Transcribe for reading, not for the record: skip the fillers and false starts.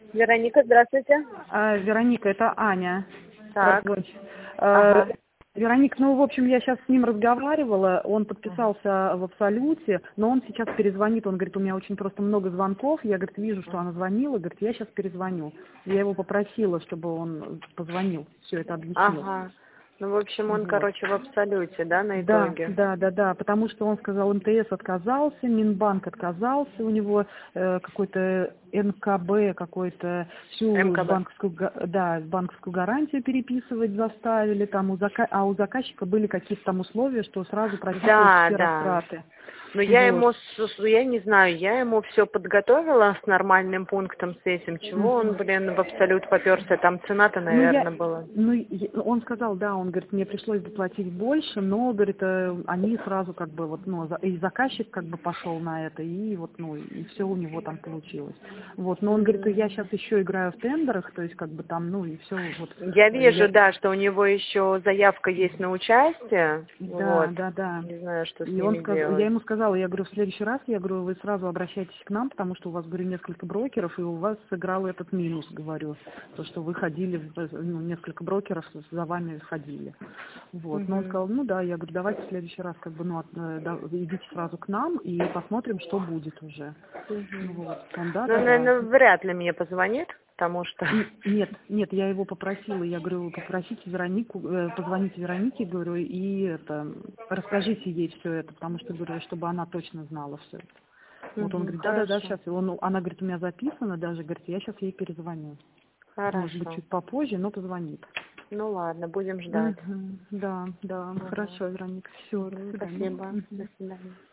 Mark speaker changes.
Speaker 1: Вероника, здравствуйте.
Speaker 2: Вероника, это Аня.
Speaker 1: Так.
Speaker 2: Ага. Вероник, ну, в общем, я сейчас с ним разговаривала, он подписался в Абсолюте, но он сейчас перезвонит, он говорит, у меня очень просто много звонков, я, говорит, вижу, что она звонила, говорит, я сейчас перезвоню. Я его попросила, чтобы он позвонил, все это объяснил.
Speaker 1: Ага. Ну, в общем, он,
Speaker 2: Вот.
Speaker 1: короче, в Абсолюте, да, на итоге?
Speaker 2: Да, потому что он сказал, МТС отказался, Минбанк отказался, у него какой-то НКБ какой-то всю
Speaker 1: МКБ.
Speaker 2: банковскую гарантию переписывать заставили, там а у заказчика были какие-то там условия, что сразу просчитывают все растраты.
Speaker 1: Но я
Speaker 2: Вот.
Speaker 1: я не знаю, я ему все подготовила с нормальным пунктом, с этим. Чего он, блин, в Абсолют попёрся? Там цена-то, наверное, была.
Speaker 2: Он сказал, да, он говорит, мне пришлось бы платить больше, но, говорит, они сразу как бы вот, ну, и заказчик как бы пошел на это, и вот, ну, и все у него там получилось. Вот, но он говорит, я сейчас еще играю в тендерах, то есть как бы там, ну, и все вот.
Speaker 1: Я вижу, да, что у него еще заявка есть на участие. Вот.
Speaker 2: Да.
Speaker 1: Не знаю, что с
Speaker 2: И
Speaker 1: ними
Speaker 2: я
Speaker 1: делать.
Speaker 2: ему сказала, я говорю, в следующий раз, я говорю, вы сразу обращайтесь к нам, потому что у вас, говорю, несколько брокеров, и у вас сыграл этот минус, говорю, то, что вы ходили, ну, несколько брокеров за вами ходили. Вот. Но он сказал, ну да, я говорю, давайте в следующий раз, как бы, ну, идите сразу к нам и посмотрим, что будет уже. Вот. Он, да.
Speaker 1: Наверное, вряд ли мне позвонит, потому что...
Speaker 2: Нет, я его попросила, я говорю, попросите Веронику, позвоните Веронике, говорю, и расскажите ей все это, потому что, говорю, чтобы она точно знала все это. Вот он говорит, да, сейчас. Она говорит, у меня записано даже, говорит, я сейчас ей перезвоню.
Speaker 1: Хорошо.
Speaker 2: Может быть, чуть попозже, но позвонит.
Speaker 1: Ну ладно, будем ждать.
Speaker 2: Да, хорошо, Вероника, все, до свидания.
Speaker 1: Спасибо, до свидания.